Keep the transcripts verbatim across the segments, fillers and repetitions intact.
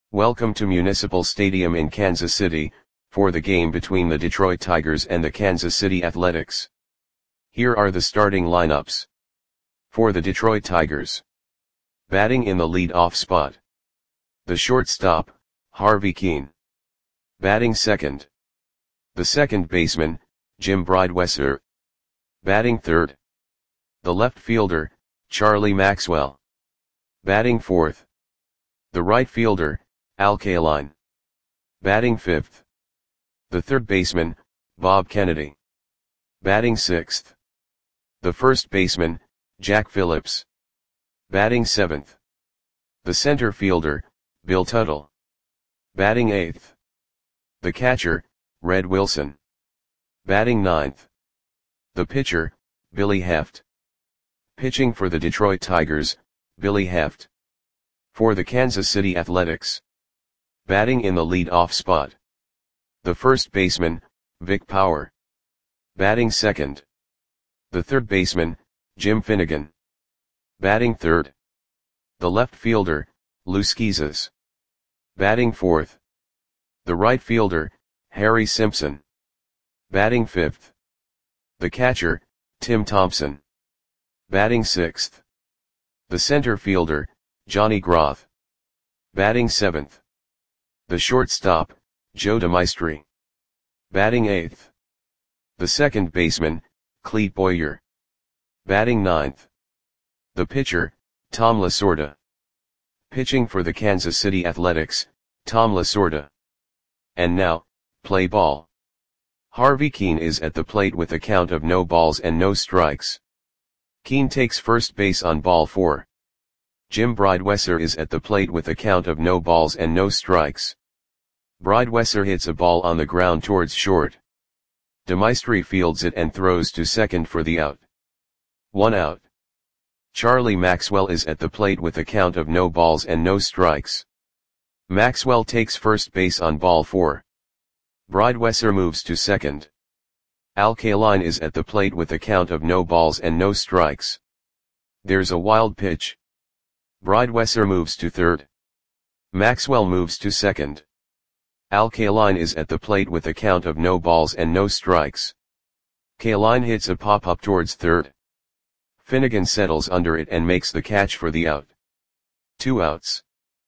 Welcome to Municipal Stadium in Kansas City, for the game between the Detroit Tigers and the Kansas City Athletics. Here are the starting lineups. For the Detroit Tigers. Batting in the lead-off spot. The shortstop, Harvey Kuenn. Batting second. The second baseman, Jim Breidwesser. Batting third. The left fielder, Charlie Maxwell. Batting fourth. The right fielder, Al Kaline. Batting fifth. The third baseman, Bob Kennedy. Batting sixth. The first baseman, Jack Phillips. Batting seventh. The center fielder, Bill Tuttle. Batting eighth. The catcher, Red Wilson. Batting ninth. The pitcher, Billy Heft. Pitching for the Detroit Tigers, Billy Heft. For the Kansas City Athletics. Batting in the lead-off spot. The first baseman, Vic Power. Batting second. The third baseman, Jim Finnegan. Batting third. The left fielder, Lou Schizas. Batting fourth. The right fielder, Harry Simpson. Batting fifth. The catcher, Tim Thompson. Batting sixth. The center fielder, Johnny Groth. Batting seventh. The shortstop, Joe DeMaestri. Batting eighth. The second baseman, Clete Boyer. Batting ninth. The pitcher, Tom Lasorda. Pitching for the Kansas City Athletics, Tom Lasorda. And now, play ball. Harvey Kuenn is at the plate with a count of no balls and no strikes. Kuenn takes first base on ball four. Jim Breidwesser is at the plate with a count of no balls and no strikes. Breidwesser hits a ball on the ground towards short. DeMaestri fields it and throws to second for the out. One out. Charlie Maxwell is at the plate with a count of no balls and no strikes. Maxwell takes first base on ball four. Breidwesser moves to second. Al Kaline is at the plate with a count of no balls and no strikes. There's a wild pitch. Breidwesser moves to third. Maxwell moves to second. Al Kaline is at the plate with a count of no balls and no strikes. Kaline hits a pop-up towards third. Finnegan settles under it and makes the catch for the out. Two outs.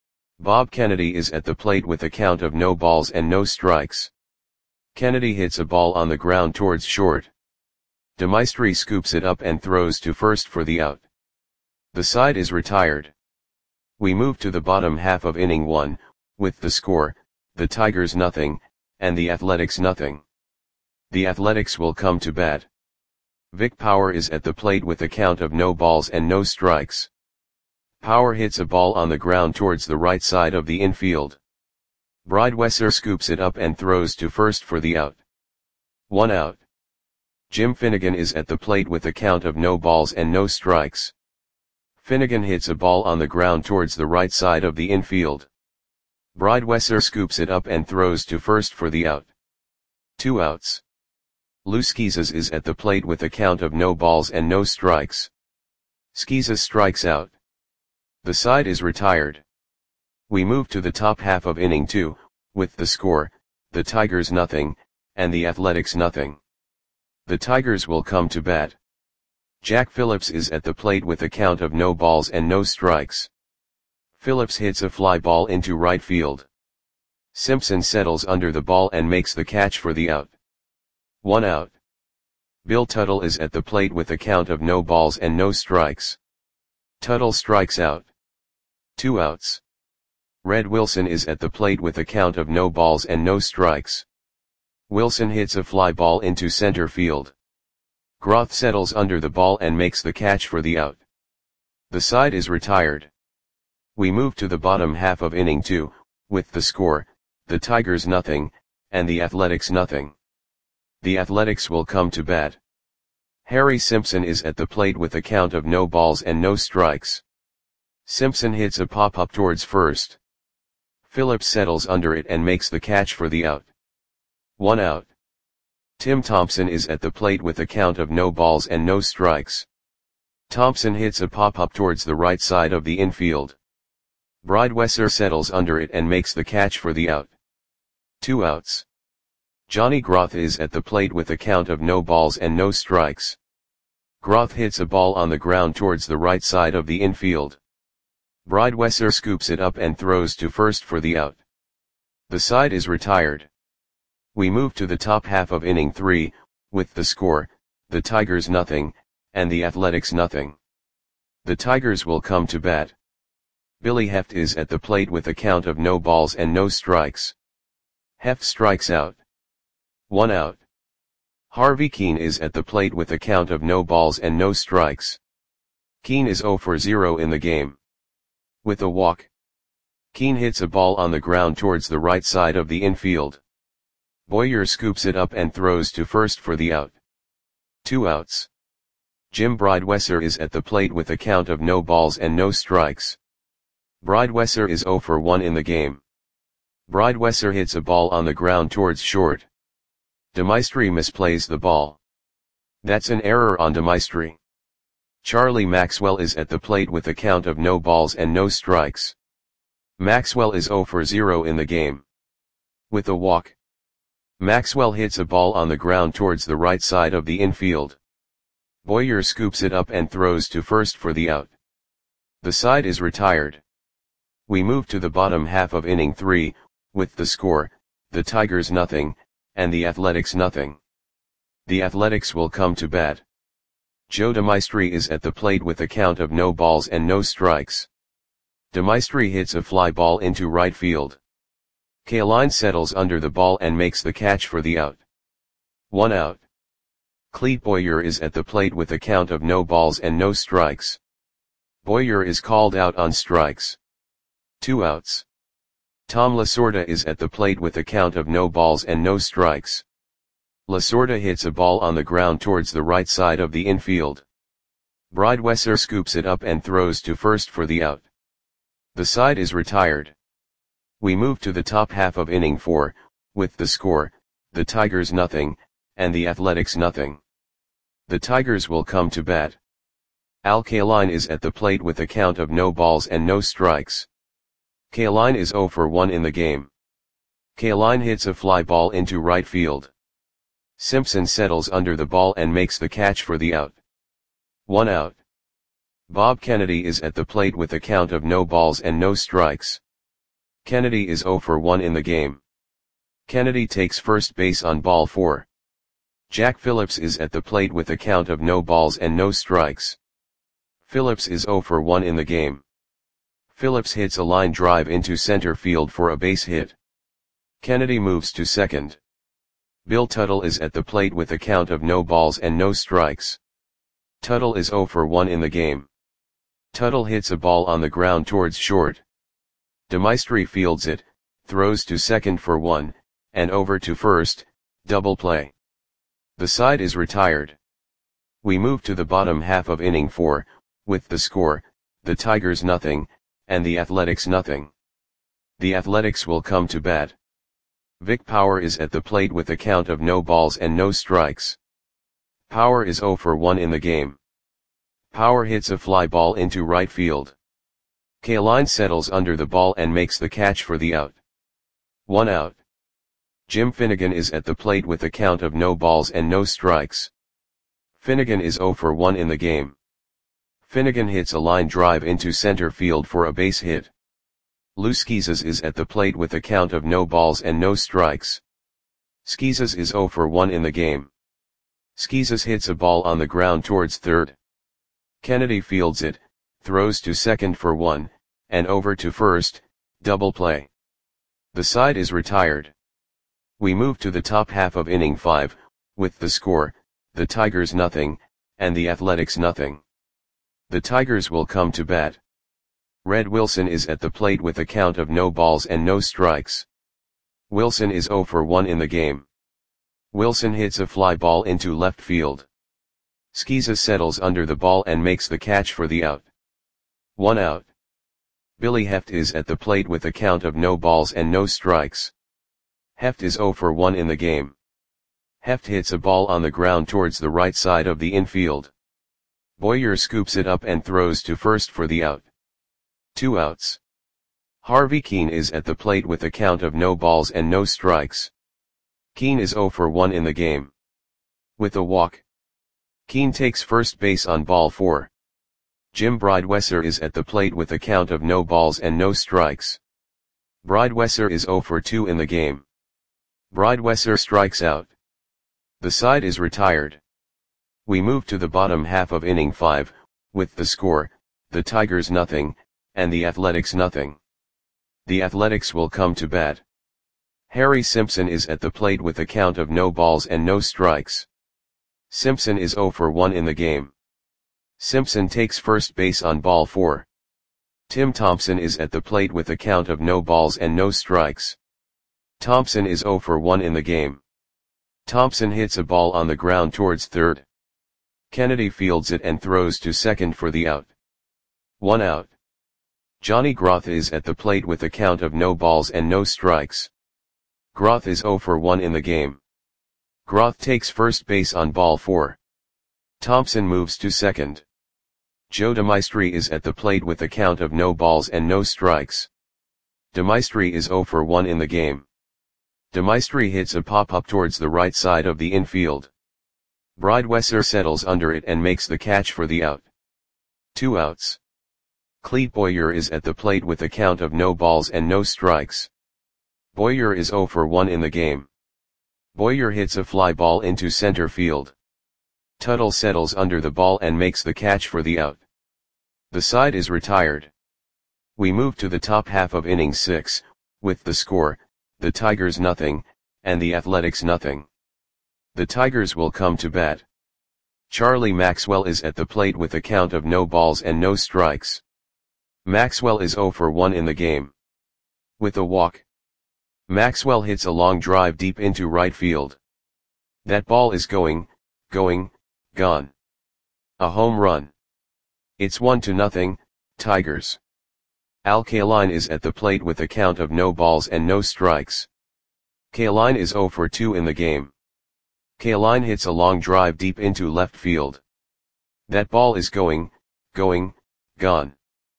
Bob Kennedy is at the plate with a count of no balls and no strikes. Kennedy hits a ball on the ground towards short. DeMaestri scoops it up and throws to first for the out. The side is retired. We move to the bottom half of inning one, with the score, the Tigers nothing, and the Athletics nothing. The Athletics will come to bat. Vic Power is at the plate with a count of no balls and no strikes. Power hits a ball on the ground towards the right side of the infield. Breidwesser scoops it up and throws to first for the out. One out. Jim Finnegan is at the plate with a count of no balls and no strikes. Finnegan hits a ball on the ground towards the right side of the infield. Breidwesser scoops it up and throws to first for the out. Two outs. Lou Schizas is at the plate with a count of no balls and no strikes. Schizas strikes out. The side is retired. We move to the top half of inning two, with the score, the Tigers nothing, and the Athletics nothing. The Tigers will come to bat. Jack Phillips is at the plate with a count of no balls and no strikes. Phillips hits a fly ball into right field. Simpson settles under the ball and makes the catch for the out. One out. Bill Tuttle is at the plate with a count of no balls and no strikes. Tuttle strikes out. Two outs. Red Wilson is at the plate with a count of no balls and no strikes. Wilson hits a fly ball into center field. Groth settles under the ball and makes the catch for the out. The side is retired. We move to the bottom half of inning two, with the score, the Tigers nothing, and the Athletics nothing. The Athletics will come to bat. Harry Simpson is at the plate with a count of no balls and no strikes. Simpson hits a pop-up towards first. Phillips settles under it and makes the catch for the out. One out. Tim Thompson is at the plate with a count of no balls and no strikes. Thompson hits a pop-up towards the right side of the infield. Bridewesser settles under it and makes the catch for the out. Two outs. Johnny Groth is at the plate with a count of no balls and no strikes. Groth hits a ball on the ground towards the right side of the infield. Bridewesser scoops it up and throws to first for the out. The side is retired. We move to the top half of inning three, with the score, the Tigers nothing, and the Athletics nothing. The Tigers will come to bat. Billy Heft is at the plate with a count of no balls and no strikes. Heft strikes out. One out. Harvey Keene is at the plate with a count of no balls and no strikes. Keene is oh for zero in the game. With a walk. Keene hits a ball on the ground towards the right side of the infield. Boyer scoops it up and throws to first for the out. Two outs. Jim Bridewesser is at the plate with a count of no balls and no strikes. Bridewesser is oh for one in the game. Bridewesser hits a ball on the ground towards short. DeMaestri misplays the ball. That's an error on DeMaestri. Charlie Maxwell is at the plate with a count of no balls and no strikes. Maxwell is oh for zero in the game. With a walk. Maxwell hits a ball on the ground towards the right side of the infield. Boyer scoops it up and throws to first for the out. The side is retired. We move to the bottom half of inning three, with the score, the Tigers nothing, and the Athletics nothing. The Athletics will come to bat. Joe DeMaestri is at the plate with a count of no balls and no strikes. DeMaestri hits a fly ball into right field. Kaline settles under the ball and makes the catch for the out. One out. Clete Boyer is at the plate with a count of no balls and no strikes. Boyer is called out on strikes. Two outs. Tom Lasorda is at the plate with a count of no balls and no strikes. Lasorda hits a ball on the ground towards the right side of the infield. Bridewesser scoops it up and throws to first for the out. The side is retired. We move to the top half of inning four, with the score, the Tigers nothing, and the Athletics nothing. The Tigers will come to bat. Al Kaline is at the plate with a count of no balls and no strikes. Kaline is oh for one in the game. Kaline hits a fly ball into right field. Simpson settles under the ball and makes the catch for the out. One out. Bob Kennedy is at the plate with a count of no balls and no strikes. Kennedy is oh for one in the game. Kennedy takes first base on ball four. Jack Phillips is at the plate with a count of no balls and no strikes. Phillips is oh for one in the game. Phillips hits a line drive into center field for a base hit. Kennedy moves to second. Bill Tuttle is at the plate with a count of no balls and no strikes. Tuttle is oh for one in the game. Tuttle hits a ball on the ground towards short. DeMaestri fields it, throws to second for one, and over to first, double play. The side is retired. We move to the bottom half of inning four, with the score, the Tigers nothing, and the Athletics nothing. The Athletics will come to bat. Vic Power is at the plate with a count of no balls and no strikes. Power is oh for one in the game. Power hits a fly ball into right field. Kaline settles under the ball and makes the catch for the out. One out. Jim Finnegan is at the plate with a count of no balls and no strikes. Finnegan is oh for one in the game. Finnegan hits a line drive into center field for a base hit. Lou Schizas is at the plate with a count of no balls and no strikes. Schizas is oh for one in the game. Schizas hits a ball on the ground towards third. Kennedy fields it, throws to second for one, and over to first, double play. The side is retired. We move to the top half of inning five, with the score, the Tigers nothing, and the Athletics nothing. The Tigers will come to bat. Red Wilson is at the plate with a count of no balls and no strikes. Wilson is oh for one in the game. Wilson hits a fly ball into left field. Schizas settles under the ball and makes the catch for the out. One out. Billy Heft is at the plate with a count of no balls and no strikes. Heft is oh for one in the game. Heft hits a ball on the ground towards the right side of the infield. Boyer scoops it up and throws to first for the out. Two outs. Harvey Keene is at the plate with a count of no balls and no strikes. Keene is zero for one in the game. With a walk. Keene takes first base on ball four. Jim Bridewesser is at the plate with a count of no balls and no strikes. Bridewesser is zero for two in the game. Bridewesser strikes out. The side is retired. We move to the bottom half of inning five, with the score, the Tigers nothing, and the Athletics nothing. The Athletics will come to bat. Harry Simpson is at the plate with a count of no balls and no strikes. Simpson is zero for one in the game. Simpson takes first base on ball four. Tim Thompson is at the plate with a count of no balls and no strikes. Thompson is zero for one in the game. Thompson hits a ball on the ground towards third. Kennedy fields it and throws to second for the out. One out. Johnny Groth is at the plate with a count of no balls and no strikes. Groth is zero for one in the game. Groth takes first base on ball four. Thompson moves to second. Joe DeMaestri is at the plate with a count of no balls and no strikes. DeMaestri is zero for one in the game. DeMaestri hits a pop-up towards the right side of the infield. Bridewesser settles under it and makes the catch for the out. Two outs. Clete Boyer is at the plate with a count of no balls and no strikes. Boyer is zero for one in the game. Boyer hits a fly ball into center field. Tuttle settles under the ball and makes the catch for the out. The side is retired. We move to the top half of inning six, with the score, the Tigers nothing, and the Athletics nothing. The Tigers will come to bat. Charlie Maxwell is at the plate with a count of no balls and no strikes. Maxwell is zero for one in the game. With a walk. Maxwell hits a long drive deep into right field. That ball is going, going, gone. A home run. It's one to nothing, Tigers. Al Kaline is at the plate with a count of no balls and no strikes. Kaline is zero for two in the game. Kaline hits a long drive deep into left field. That ball is going, going, gone.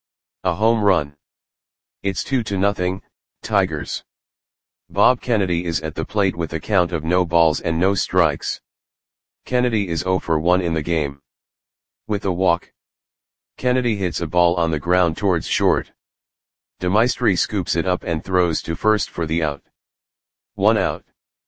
A home run. It's two to nothing, Tigers. Bob Kennedy is at the plate with a count of no balls and no strikes. Kennedy is zero for one in the game. With a walk. Kennedy hits a ball on the ground towards short. DeMaestri scoops it up and throws to first for the out. One out.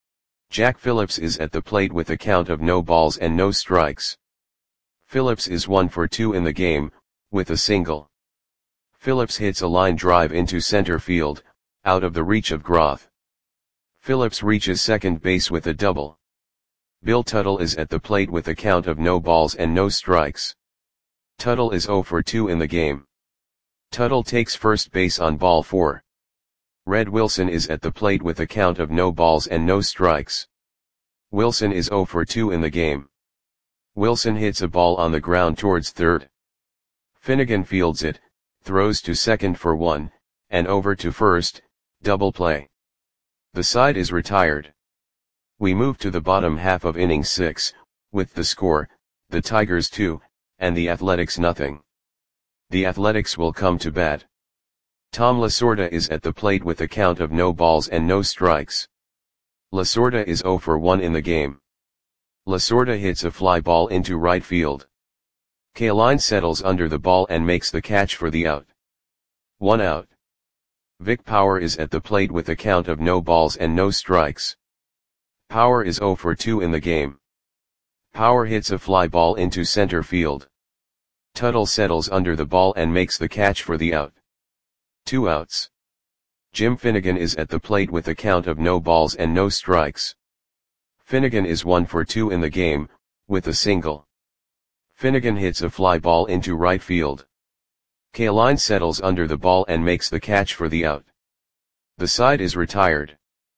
Jack Phillips is at the plate with a count of no balls and no strikes. Phillips is one for two in the game, with a single. Phillips hits a line drive into center field, out of the reach of Groth. Phillips reaches second base with a double. Bill Tuttle is at the plate with a count of no balls and no strikes. Tuttle is zero for two in the game. Tuttle takes first base on ball four. Red Wilson is at the plate with a count of no balls and no strikes. Wilson is zero for two in the game. Wilson hits a ball on the ground towards third. Finnegan fields it, throws to second for one, and over to first, double play. The side is retired. We move to the bottom half of inning six, with the score, the Tigers two, and the Athletics nothing. The Athletics will come to bat. Tom Lasorda is at the plate with a count of no balls and no strikes. Lasorda is zero for one in the game. Lasorda hits a fly ball into right field. Kaline settles under the ball and makes the catch for the out. One out. Vic Power is at the plate with a count of no balls and no strikes. Power is zero for two in the game. Power hits a fly ball into center field. Tuttle settles under the ball and makes the catch for the out. Two outs. Jim Finnegan is at the plate with a count of no balls and no strikes. Finnegan is one for two in the game, with a single. Finnegan hits a fly ball into right field. Kaline settles under the ball and makes the catch for the out. The side is retired.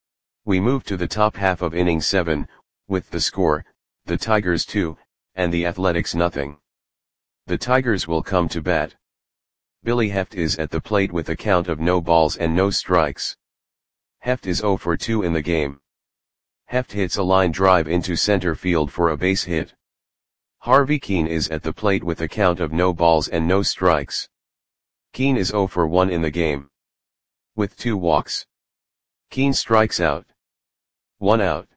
We move to the top half of inning seven, with the score, the Tigers two, and the Athletics nothing. The Tigers will come to bat. Billy Heft is at the plate with a count of no balls and no strikes. Heft is zero for two in the game. Heft hits a line drive into center field for a base hit. Harvey Keene is at the plate with a count of no balls and no strikes. Keene is zero for one in the game. with two walks. Keane strikes out. One out.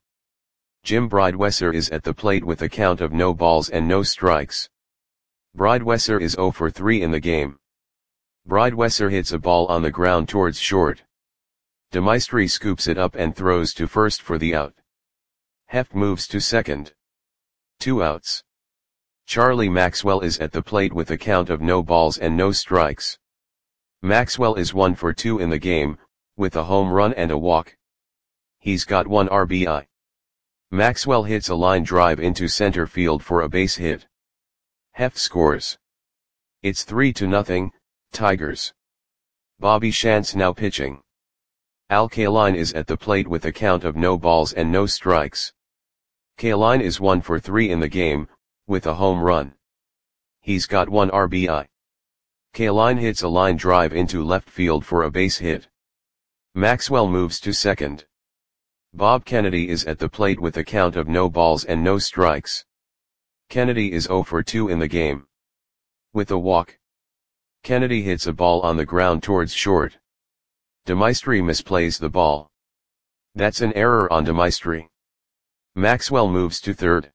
Jim Bridewesser is at the plate with a count of no balls and no strikes. Bridewesser is zero for three in the game. Bridewesser hits a ball on the ground towards short. DeMaestri scoops it up and throws to first for the out. Heft moves to second. Two outs. Charlie Maxwell is at the plate with a count of no balls and no strikes. Maxwell is one for two in the game, with a home run and a walk. He's got one R B I. Maxwell hits a line drive into center field for a base hit. Heft scores. It's three to nothing, Tigers. Bobby Shantz now pitching. Al Kaline is at the plate with a count of no balls and no strikes. Kaline is one for three in the game, with a home run. He's got one R B I. Kaline hits a line drive into left field for a base hit. Maxwell moves to second. Bob Kennedy is at the plate with a count of no balls and no strikes. Kennedy is zero for two in the game. With a walk. Kennedy hits a ball on the ground towards short. DeMaestri misplays the ball. That's an error on DeMaestri. Maxwell moves to third.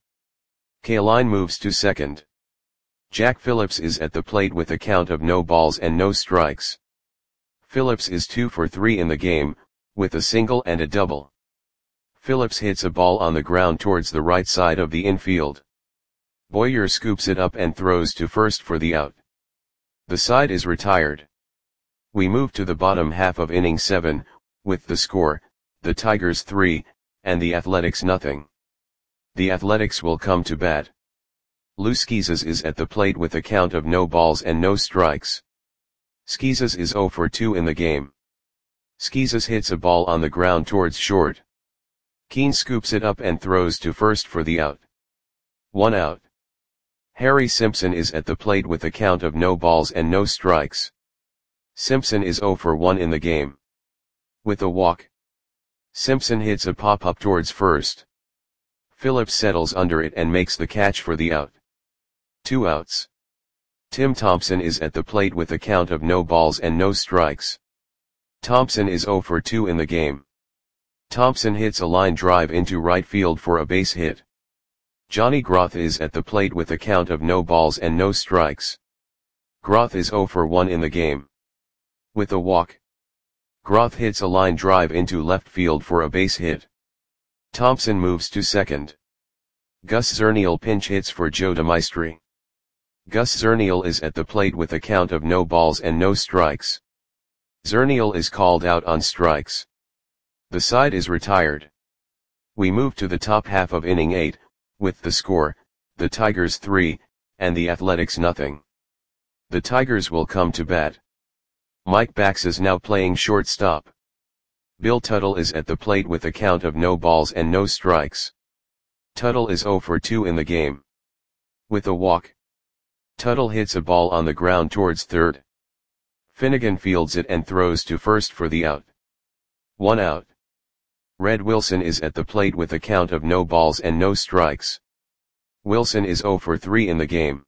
Kaline moves to second. Jack Phillips is at the plate with a count of no balls and no strikes. Phillips is two for three in the game, with a single and a double. Phillips hits a ball on the ground towards the right side of the infield. Boyer scoops it up and throws to first for the out. The side is retired. We move to the bottom half of inning seven, with the score, the Tigers three, and the Athletics nothing. The Athletics will come to bat. Lou Schizas is at the plate with a count of no balls and no strikes. Schizas is zero for two in the game. Schizas hits a ball on the ground towards short. Keane scoops it up and throws to first for the out. One out. Harry Simpson is at the plate with a count of no balls and no strikes. Simpson is zero for one in the game. With a walk. Simpson hits a pop-up towards first. Phillips settles under it and makes the catch for the out. Two outs. Tim Thompson is at the plate with a count of no balls and no strikes. Thompson is zero for two in the game. Thompson hits a line drive into right field for a base hit. Johnny Groth is at the plate with a count of no balls and no strikes. Groth is zero for one in the game. With a walk. Groth hits a line drive into left field for a base hit. Thompson moves to second. Gus Zernial pinch hits for Joe DeMaestri. Gus Zernial is at the plate with a count of no balls and no strikes. Zernial is called out on strikes. The side is retired. We move to the top half of inning eight, with the score, the Tigers three, and the Athletics nothing. The Tigers will come to bat. Mike Bax is now playing shortstop. Bill Tuttle is at the plate with a count of no balls and no strikes. Tuttle is zero for two in the game. With a walk. Tuttle hits a ball on the ground towards third. Finnegan fields it and throws to first for the out. One out. Red Wilson is at the plate with a count of no balls and no strikes. Wilson is zero for three in the game.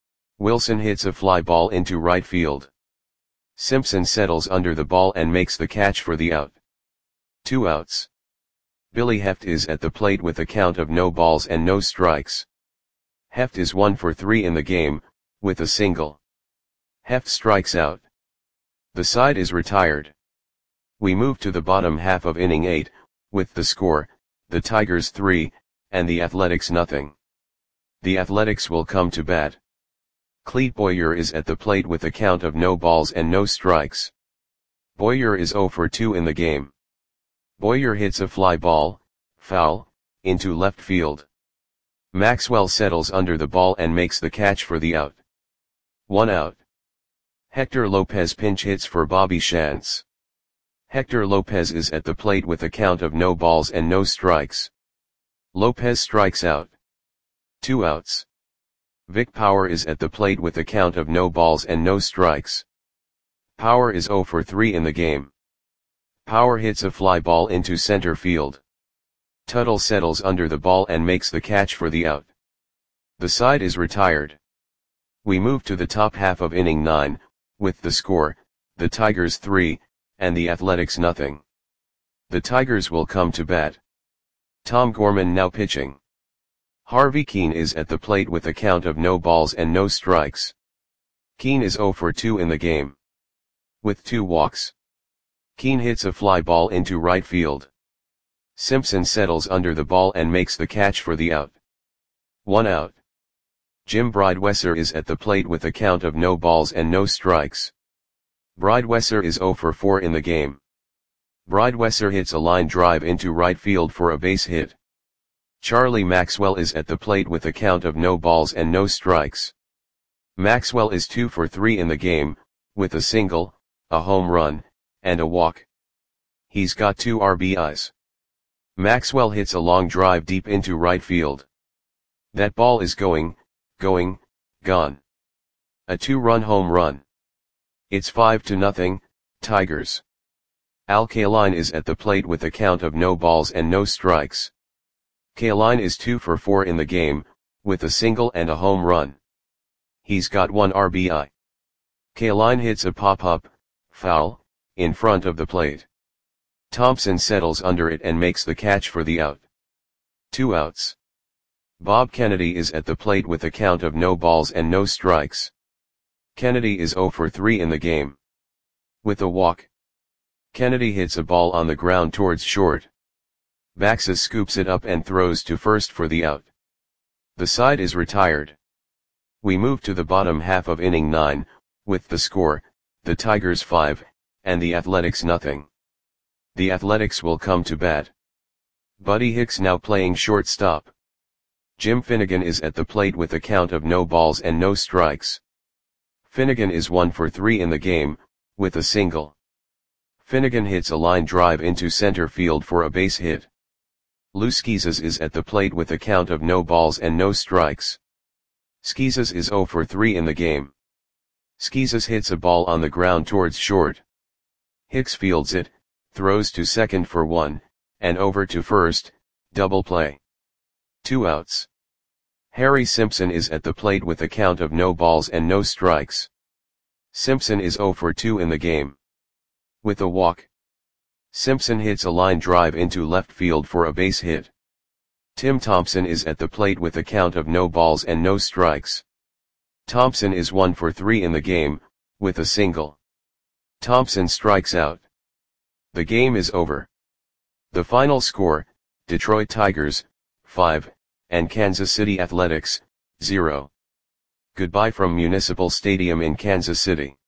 Wilson hits a fly ball into right field. Simpson settles under the ball and makes the catch for the out. Two outs. Billy Heft is at the plate with a count of no balls and no strikes. Heft is one for three in the game, with a single. Heft strikes out. The side is retired. We move to the bottom half of inning eight, with the score, the Tigers three, and the Athletics nothing. The Athletics will come to bat. Clete Boyer is at the plate with a count of no balls and no strikes. Boyer is zero for two in the game. Boyer hits a fly ball, foul, into left field. Maxwell settles under the ball and makes the catch for the out. One out. Hector Lopez pinch hits for Bobby Shantz. Hector Lopez is at the plate with a count of no balls and no strikes. Lopez strikes out. Two outs. Vic Power is at the plate with a count of no balls and no strikes. Power is zero for three in the game. Power hits a fly ball into center field. Tuttle settles under the ball and makes the catch for the out. The side is retired. We move to the top half of inning nine, with the score, the Tigers three, and the Athletics nothing. The Tigers will come to bat. Tom Gorman now pitching. Harvey Keene is at the plate with a count of no balls and no strikes. Keene is zero for two in the game. With two walks. Keene hits a fly ball into right field. Simpson settles under the ball and makes the catch for the out. One out. Jim Bridewesser is at the plate with a count of no balls and no strikes. Bridewesser is zero for four in the game. Bridewesser hits a line drive into right field for a base hit. Charlie Maxwell is at the plate with a count of no balls and no strikes. Maxwell is two for three in the game, with a single, a home run, and a walk. He's got two R B Is. Maxwell hits a long drive deep into right field. That ball is going, going, gone. A two-run home run. It's five to nothing, Tigers. Al Kaline is at the plate with a count of no balls and no strikes. Kaline is two for four in the game, with a single and a home run. He's got one R B I. Kaline hits a pop-up, foul, in front of the plate. Thompson settles under it and makes the catch for the out. Two outs. Bob Kennedy is at the plate with a count of no balls and no strikes. Kennedy is zero for three in the game. With a walk. Kennedy hits a ball on the ground towards short. Baxa scoops it up and throws to first for the out. The side is retired. We move to the bottom half of inning nine, with the score, the Tigers five, and the Athletics nothing. The Athletics will come to bat. Buddy Hicks now playing shortstop. Jim Finnegan is at the plate with a count of no balls and no strikes. Finnegan is one for three in the game, with a single. Finnegan hits a line drive into center field for a base hit. Lou Schizas is at the plate with a count of no balls and no strikes. Schizas is zero for three in the game. Schizas hits a ball on the ground towards short. Hicks fields it, throws to second for one, and over to first, double play. Two outs. Harry Simpson is at the plate with a count of no balls and no strikes. Simpson is zero for two in the game. With a walk. Simpson hits a line drive into left field for a base hit. Tim Thompson is at the plate with a count of no balls and no strikes. Thompson is one for three in the game, with a single. Thompson strikes out. The game is over. The final score, Detroit Tigers, five, and Kansas City Athletics, zero. Goodbye from Municipal Stadium in Kansas City.